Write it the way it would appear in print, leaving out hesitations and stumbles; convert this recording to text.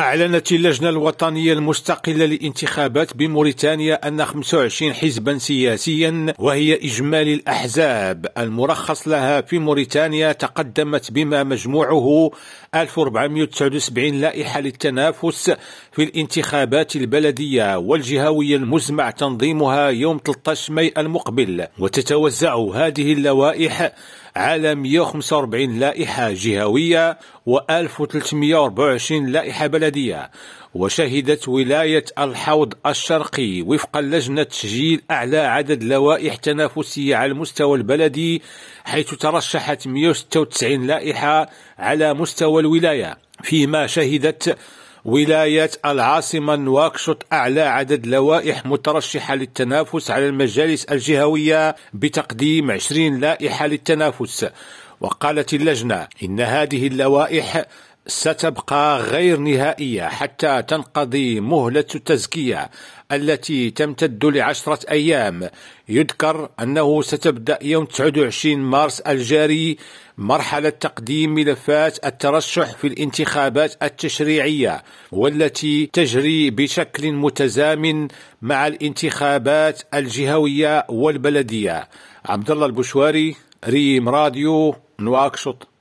أعلنت اللجنة الوطنية المستقلة للانتخابات بموريتانيا أن 25 حزبا سياسيا وهي إجمالي الأحزاب المرخص لها في موريتانيا تقدمت بما مجموعه 1479 لائحة للتنافس في الانتخابات البلدية والجهوية المزمع تنظيمها يوم 13 ماي المقبل، وتتوزع هذه اللوائح على 145 لائحة جهوية و1324 لائحة بلدية. وشهدت ولاية الحوض الشرقي وفق لجنة تسجيل أعلى عدد لوائح تنافسية على المستوى البلدي، حيث ترشحت 196 لائحة على مستوى الولاية، فيما شهدت ولاية العاصمة نواكشوط أعلى عدد لوائح مترشحة للتنافس على المجالس الجهوية بتقديم 20 لائحة للتنافس. وقالت اللجنة إن هذه اللوائح ستبقى غير نهائية حتى تنقضي مهلة التزكية التي تمتد ل10 أيام. يذكر أنه ستبدأ يوم 29 مارس الجاري مرحلة تقديم ملفات الترشح في الانتخابات التشريعية، والتي تجري بشكل متزامن مع الانتخابات الجهوية والبلدية. عبد الله البشواري، ريم راديو، نواكشوط.